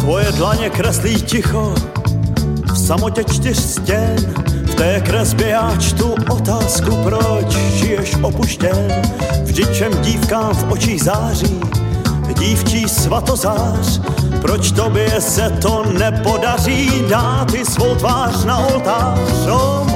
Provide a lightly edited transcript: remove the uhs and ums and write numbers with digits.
Tvoje dlaně kreslí ticho v samotě 4 stěn. V té kresbě já čtu otázku, proč žiješ opuštěn. Vždyť všem dívkám v očích září dívčí svatozář. Proč tobě se to nepodaří dát i svou tvář na oltář?